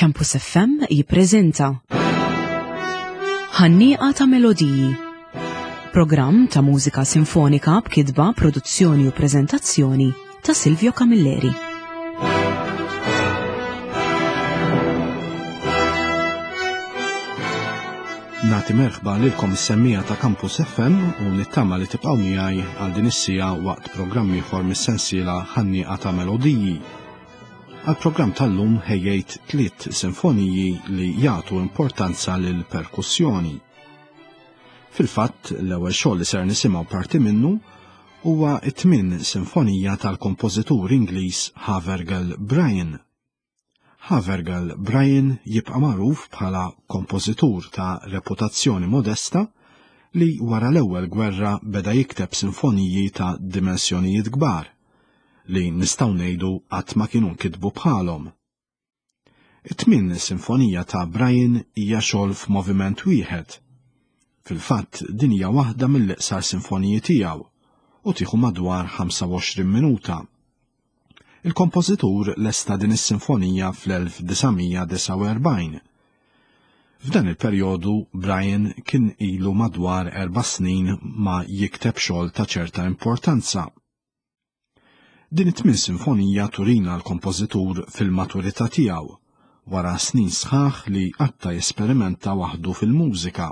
Campus FM jippreżenta Ħannieqa ta' Melodiji, programm ta' mużika sinfonika b'kitba, produzzjoni u preżentazzjoni ta' Silvio Camilleri. Nagħti merħba lilkom is-semmija ta' Campus FM u nittama li tibqgħu miegħi għal din is-sija waqt programm ieħor mis-sensiela Ħannieqa ta' Melodiji. Għal-programm tal-lum ħejjejt 3 sinfoniji li jagħtu importanza lil perkussjoni. Fil-fatt, l-ewwel xogħol li ser nisimgħu parti minnu huwa t-8 sinfonija tal-kompożitur Ingliż Havergal Brian. Havergal Brian jibqa' magħruf bħala kompożitur ta' reputazzjoni modesta li wara l-ewwel gwerra beda jikteb sinfoniji ta' dimensjonijiet kbar li nistgħu ngħidu qatt ma kienu kitbu bħalhom. It-8 sinfonija ta' Brian hija xogħol f'moviment wieħed. Fil-fatt din hija waħda mill-iqsar sinfoniji tiegħu u tieħu madwar 25 minuta. Il-kompożitur lesta din is-sinfonija fl-1949. F'dan il-perjodu Brian kien ilu madwar 4 snin ma jikteb xogħol ta' ċerta importanza. Din it-8 sinfonija turina l-kompożitur fil-maturità tiegħu wara snin sħaħ li qatta jesperimenta waħdu fil-mużika.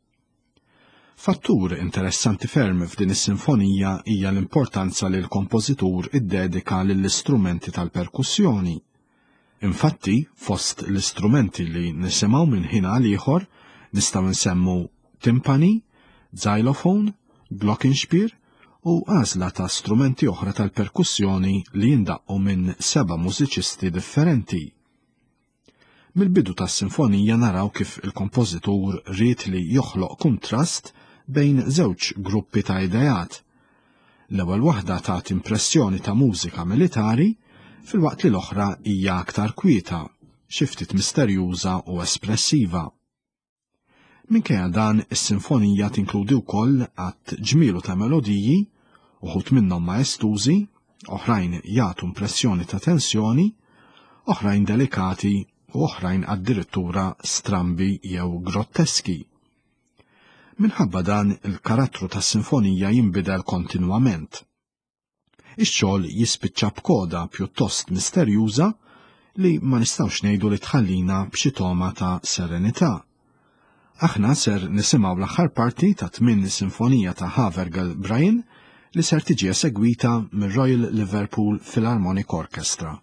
Fattur interessanti ferm f'din is-sinfonija hija l-importanza li l-kompożitur iddedika lill-istrumenti tal-perkussjoni. Infatti, fost l-istrumenti li nisimgħu minn ħin għal ieħor nistgħu nsemmu timpani, xylophone, glockenspiel u għażla ta' strumenti oħra tal-perkussjoni li jindaqqu minn 7 mużiċisti differenti. Mill-bidu tas-sinfonija naraw kif il-kompożitur ried li joħloq kontrast bejn żewġ gruppi ta' idejat. L-ewwel waħda tagħti impressjoni ta' mużika militari, fil-waqt li l-oħra hija aktar kwieta, xi ftit misterjuża u espressiva. Minkejja dan is-sinfonija tinkludi wkoll għatt ġmielu ta' melodiji, uħud minnhom maestużi, oħrajn jagħtu impressjoni ta' tensjoni, oħrajn delikati u oħrajn addirittura strambi jew grotteski. Minħabba dan il-karattru tas-sinfonija jinbidel kontinwament. Ix-xogħol jispiċċa b'koda pjuttost misterjuża li ma nistgħux ngħidu li tħallina b'xi toma ta' serenità. Aħna ser nisimgħu l-aħħar parti ta' 8 sinfonija ta' Havergal Brian li ser tiġi esegwita mir-Royal Liverpool Philharmonic Orchestra.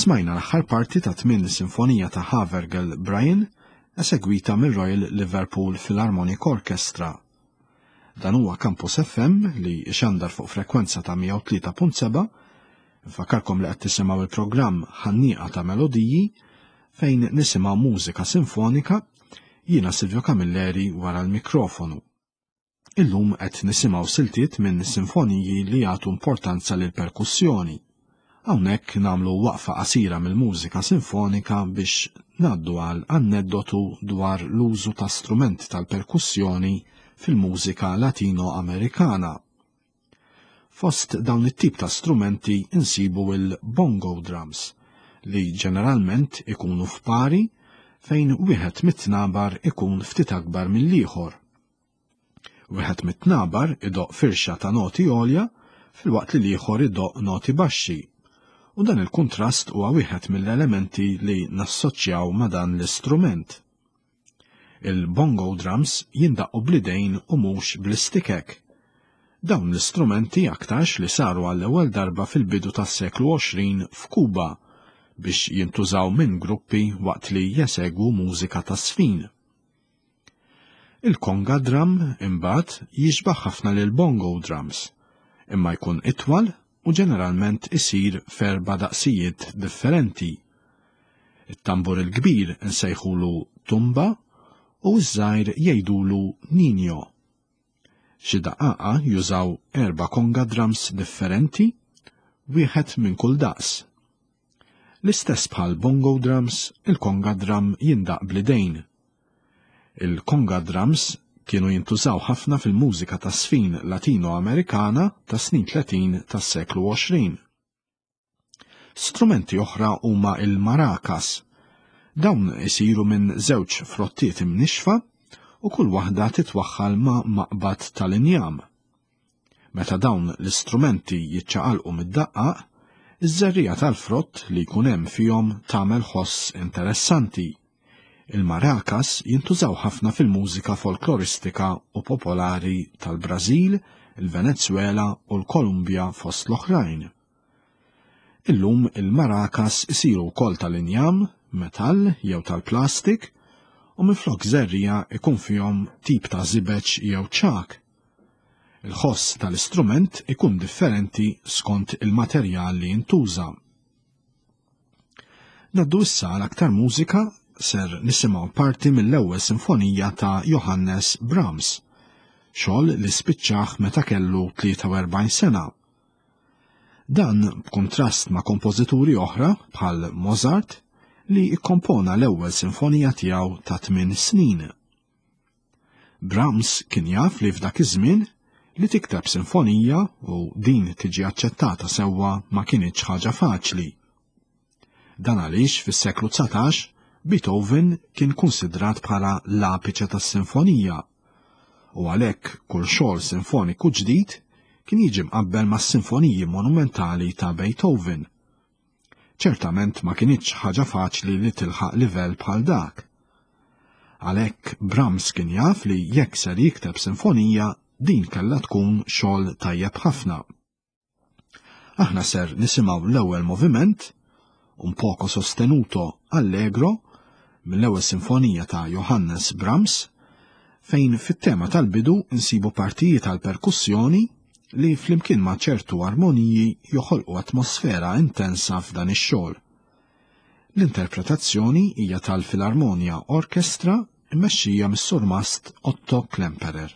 Smajna l-aħħar parti ta' tmien sinfonija ta' Havergal Brian esegwita mill-Royal Liverpool Philharmonic Orchestra. Dan huwa Campus FM li ixandar fuq frekwenza ta' 103.7. Infakarkom li qed tisimgħu il-programm Ħannieqa ta' Melodiji fejn nisimgħu mużika sinfonika, jiena Silvio Camilleri wara l-mikrofonu. Illum qed nisimgħu siltiet minn sinfoniji li jagħtu importanza lil perkussjoni. Hawnhekk nagħmlu waqfa qasira mill-mużika sinfonika biex ngħaddu għal aneddotu dwar l-użu ta' strumenti tal-perkussjoni fil-mużika Latino-Amerikana. Fost dawn it-tip ta' strumenti insibu il-bongo drums li ġeneralment ikunu f'pari fejn wieħed mit-tnabar ikun ftit akbar mill-ieħor. Wieħed mit-tnabar idoq firxa ta' noti għolja filwaqt li l-ieħor idoq noti baxxi. U dan il-kontrast huwa wieħed mill-elementi li nassoċjaw ma' dan l-istrument. Il-bongo drums jindaqqu bl-idejn u mhux bl-istikek. Dawn l-istrumenti aktarx li saru għall-ewwel darba fil-bidu tas-seklu 20 f'Kuba biex jintużaw minn gruppi waqt li jesegwu mużika ta' sfin. Il-konga drum imbagħad jixbaħ ħafna lil bongo drums, imma jkun itwal u ġeneralment isir f'erba' daqsijiet differenti. It-tambur il-kbir nsejħulu tumba u ż-żgħir jgħidulu ninjo. Xi daqaqa jużaw 4 konga drums differenti, wieħed minn kull daqs. L-istess bħal bongo drums, il-konga drum jindaq bl-idejn. Il-konga drums kienu jintużaw ħafna fil-mużika ta' sfin Latino-Amerikana ta' snin 30 tas-seklu 20. Strumenti oħra huma il-maracas. Dawn isiru minn żewġ frottiet imnixfa u kull waħda titwaħħal ma' maqbad tal-injam. Meta dawn l-istrumenti jiċċaqalqu mid-daqqaq, iż-żerrija tal-frott li jkun hemm fihom tagħmel ħoss interessanti. Il-maracas jintużaw ħafna fil-mużika folkloristika u popolari tal-Brażil, il-Venezuela u l-Kolumbja fost l-oħrajn. Illum il-maracas isiru wkoll tal-injam, metall jew tal-plastik u minflok żerrija ikun fihom tip ta' żibeġ jew ċak. Il-ħoss tal-istrument ikun differenti skont il-materjal li jintuża. Naddu issa l-aktar mużika ser nisimgħu parti mill-ewwel sinfonija ta' Johannes Brahms, xogħol li spiċċaħ meta kellu 43 sena. Dan b'kuntrast ma' kompożituri oħra bħal Mozart li ikkompona l-ewwel sinfonija tiegħu ta' 8 snin. Brahms kien jaf li f'dak iż-żmien li tikteb sinfonija u din tiġi aċċettata sewwa ma kienitx ħaġa faċli. Dan għaliex fis-seklu 19 Beethoven kien konsidrat bħala l-apiċe tas-sinfonija u għalhekk kull xogħol sinfoniku ġdid kien jiġi mqabbel mas-sinfoniji monumentali ta' Beethoven. Ċertament ma kienitx ħaġa faċli li tilħaq livell bħal dak. Għalhekk Brahms kien jaf li jekk ser jikteb sinfonija din kellha tkun xogħol tajjeb ħafna. Aħna ser nisimgħu l-ewwel moviment, un poco sostenuto allegro, mill-ewwel sinfonija ta' Johannes Brahms, fejn fit-tema tal-bidu insibu partijiet tal-perkussjoni li flimkien ma' ċertu armoniji joħolqu atmosfera intensa f'dan ix-xogħol. L-interpretazzjoni hija tal-Philharmonia Orchestra immexxija mis-surmast Otto Klemperer.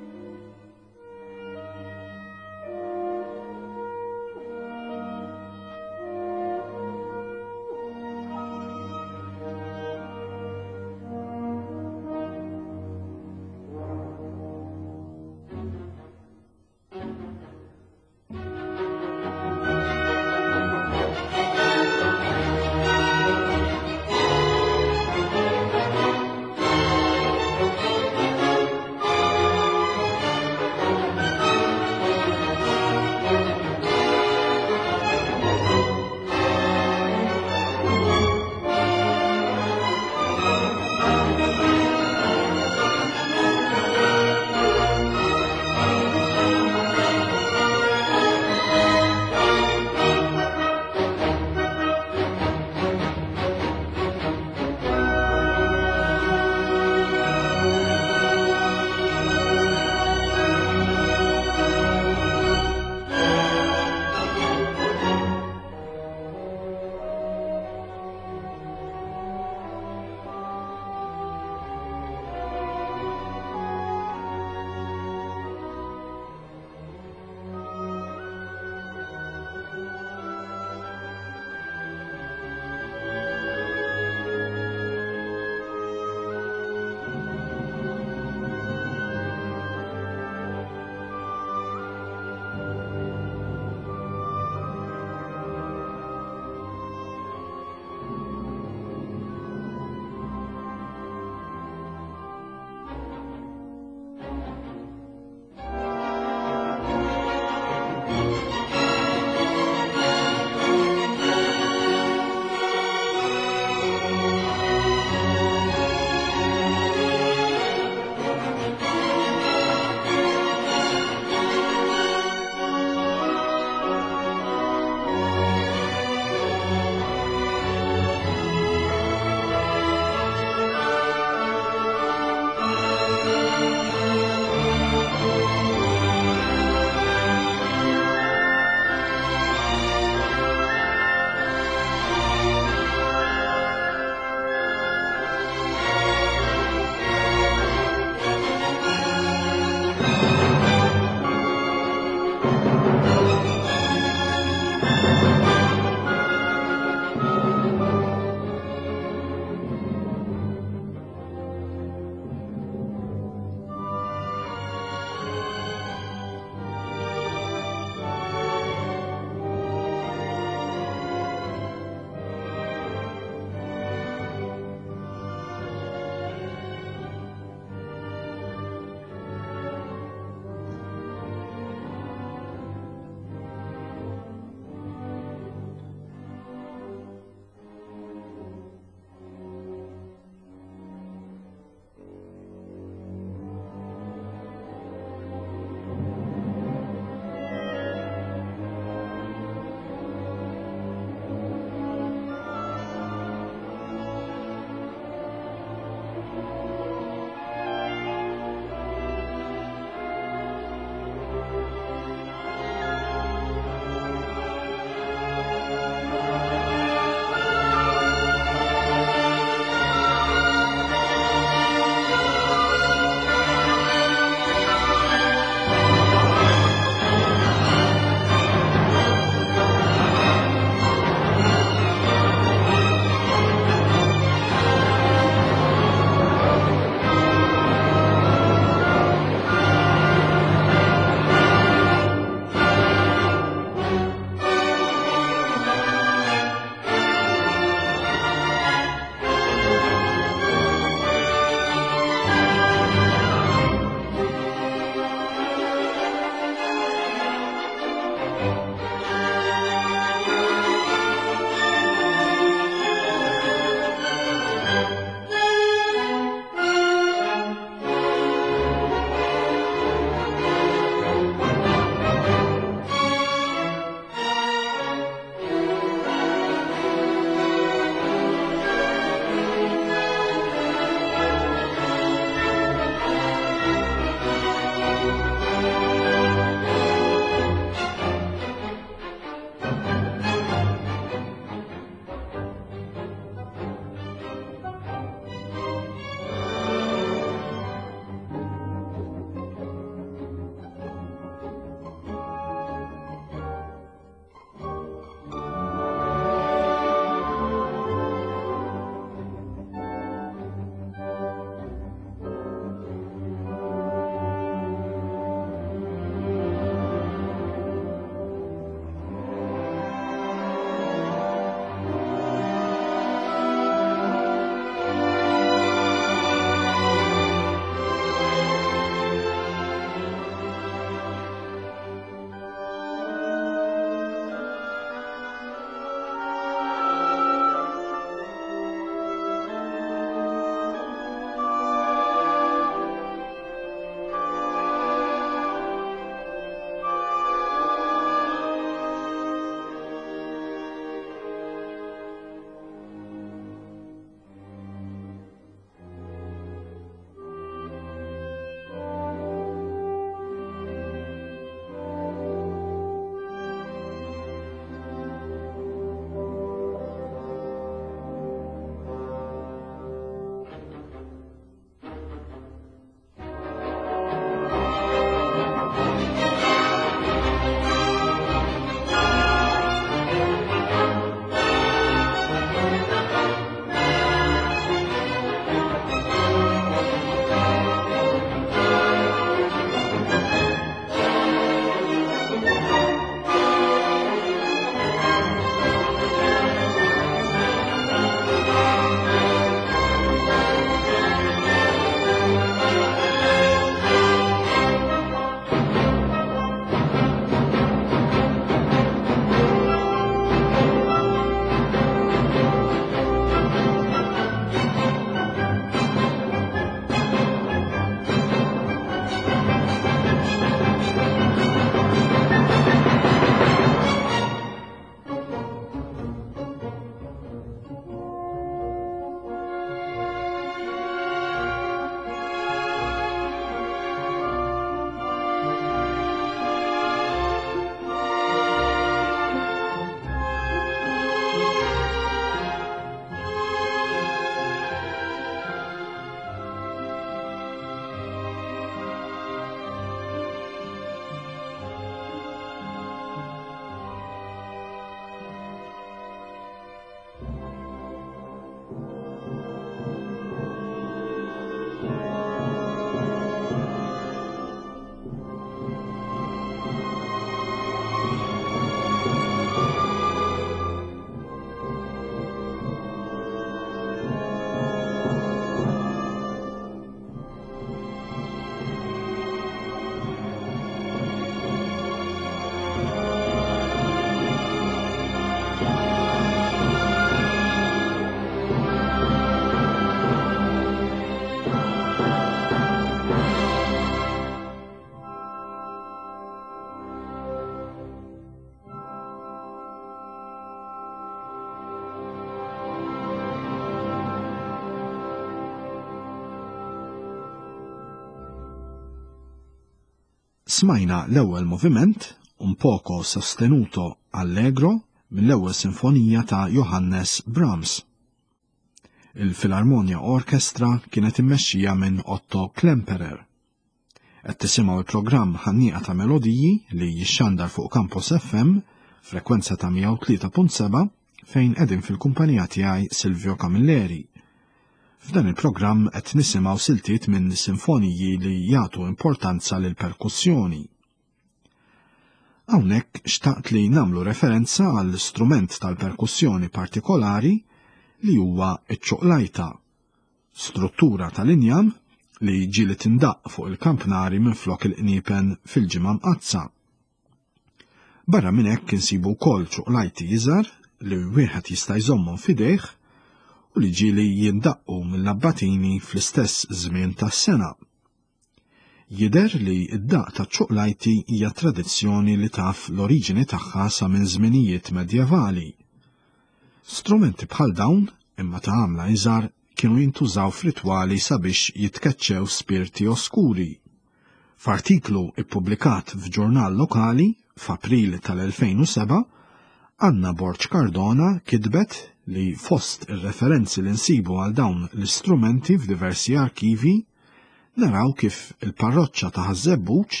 smajna l-ewwel moviment, un poco sostenuto allegro, mill-ewwel sinfonija ta' Johannes Brahms. Il-Filharmonia Orchestra kienet immexxija minn Otto Klemperer. Qed tisimgħu l-programm ħannieqa ta' melodiji li jixxandar fuq Campus FM, frekwenza ta' 103.7, fejn qegħdin fil-kumpanija tiegħi Silvio Camilleri. F'dan il-programm qed nisimgħu siltiet minn sinfoniji li jagħtu importanza lil perkussjoni. Hawnhekk xtaqt li nagħmlu referenza għall strument tal-perkussjoni partikolari li huwa ċ-ċoqlajta, struttura tal-injam li ġieli tindaq fuq il-kampnari minflok il-qniepen fil-ġimgħa mqazza. Barra minn hekk insibu wkoll ċoqlajti iżgħar li wieħed jista' jżommhom f'idejh u li ġieli jindaqqu mill-abbatini fl-istess żmien tas-sena. Jidher li d-daqq taċ-ċoqlajti hija tradizzjoni li taf l-oriġini tagħha sa minn żminijiet medjevali. Strumenti bħal dawn, imma ta' għamla iżgħar, kienu jintużaw f'ritwali sabiex jitkeċċew spirti oskuri. F'artiklu ippubblikat f'ġurnal lokali f'April tal-2007, Anna Borċ Cardona kitbet li fost ir-referenzi li nsibu għal dawn l-istrumenti f'diversi arkivi naraw kif il-parroċċa ta' Ħażebbuċ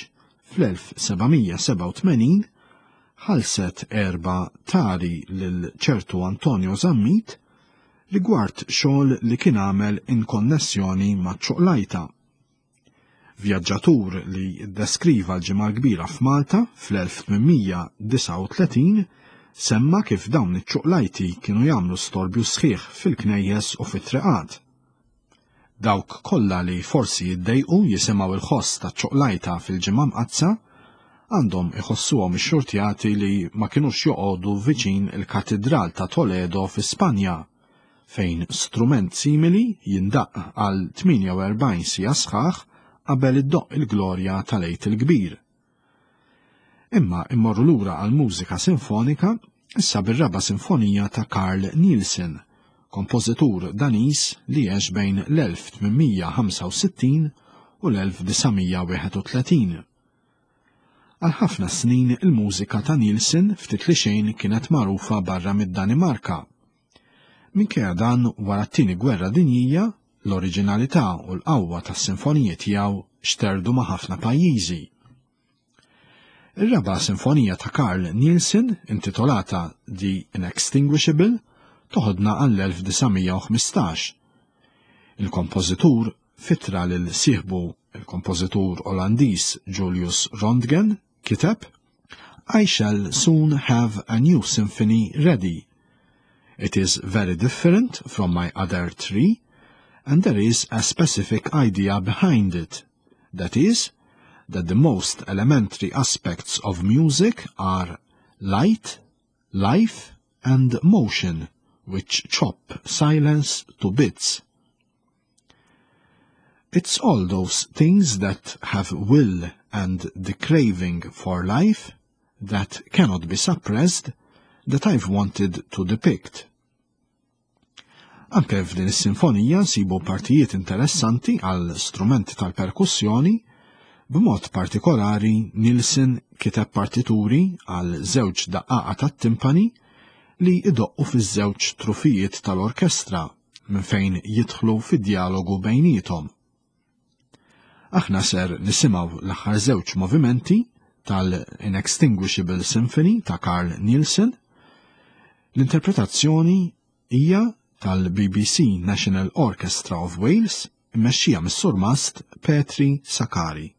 fl-1787 ħalset erba' tari lil ċertu Antonio Zammit rigward xogħol li kien għamel in konnessjoni maċ-ċoqlajta. Vjaġġatur li ddeskriva l-ġimgħa kbira f'Malta fl-1839 semma kif dawn iċ-ċoqlajti kienu jagħmlu storbju sħiħ fil-knejjes u fit-treqat. Dawk kollha li forsi jiddejqu jisimgħu il-ħoss taċ-ċoqlajta fil-ġimgħa mqazza għandhom iħossuhom ix-xurtjati li ma kinux joqogħdu viċin il-Katedral ta' Toledo fi Spanja, fejn strument simili jindaq għal 48 sija sħaħ qabel iddoqq il-glorja tal-Għid il-Kbir. Imma immorru lura għal mużika sinfonika issa bir-raba' sinfonija ta' Carl Nielsen, kompożitur Daniż li għex bejn l-1865 u l-1931. Għal ħafna snin il-mużika ta' Nielsen ftit li xejn kienet magħrufa barra mid-Danimarka. Minkejja dan wara t-tieni gwerra dinjija, l-oriġinalità u l-qawwa tas-sinfoniji tiegħu xterdu ma' ħafna pajjiżi. Ir-raba' sinfonija ta' Carl Nielsen, intitolata The Inextinguishable, toħodna għall-1915. Il-kompożitur fitra lil sieħbu il-kompożitur Olandiż Julius Röntgen kiteb I shall soon have a new symphony ready. It is very different from my other three, and there is a specific idea behind it. That is, that the most elementary aspects of music are light, life, and motion, which chop silence to bits. It's all those things that have will and the craving for life that cannot be suppressed that I've wanted to depict. Anke f'din is-sinfonija nsibu partijiet interessanti għal strumenti tal-perkussjoni, b'mod partikolari Nielsen kiteb partituri għal żewġ daqqaqa tat-timpani li idoqqu fiż-żewġ trufijiet tal-orkestra minn fejn jidħlu fid-dialogu bejniethom. Aħna ser nisimgħu l-aħħar żewġ movimenti tal-Inextinguishable Symphony ta' Carl Nielsen. L-interpretazzjoni hija tal-BBC National Orchestra of Wales immexxija mis-surmast Petri Sakari.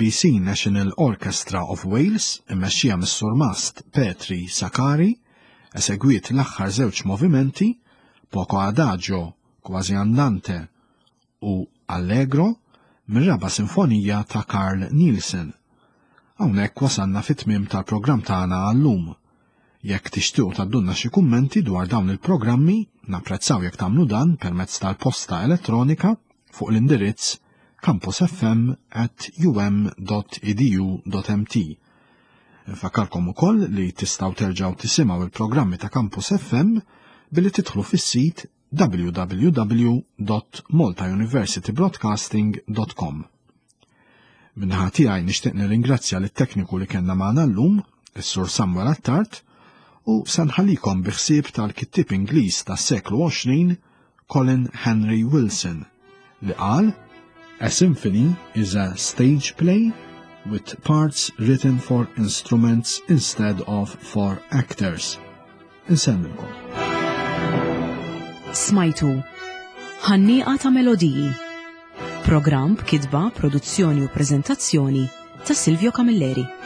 il-BBC National Orchestra of Wales immexxija mis-Sur Mast Petri Sakari esegwiet l-aħħar żewġ movimenti Poco Adagio, Quasi Andante u Allegro mir-raba' sinfonija ta' Carl Nielsen. Hawnhekk wasalna fit-tmiem tal-programm tagħna għallum. Jekk tixtiequ tagħdulna xi kummenti dwar dawn il-programmi, napprezzaw jekk tagħmlu dan permezz tal-posta elettronika fuq l-indirizz campusfm@um.edu.mt. Infakkarkom ukoll li tistgħu terġgħu tisimgħu il-programmi ta' Campus FM billi tidħlu fis-sit www.maltauniversitybroadcasting.com. Minnaħa tiegħi nixtieq nirringrazzja lit-tekniku li kellna magħna llum, is-Sur Samuel Attart, u sanħallikom biħsieb tal-kittib Ingliż tas-seklu 20 Colin Henry Wilson li qal A symphony is a stage play with parts written for instruments instead of for actors. Insemmilkom. Smajtu ħannieqa ta' melodiji. Programm b'kitba, produzzjoni u preżentazzjoni ta' Silvio Camilleri.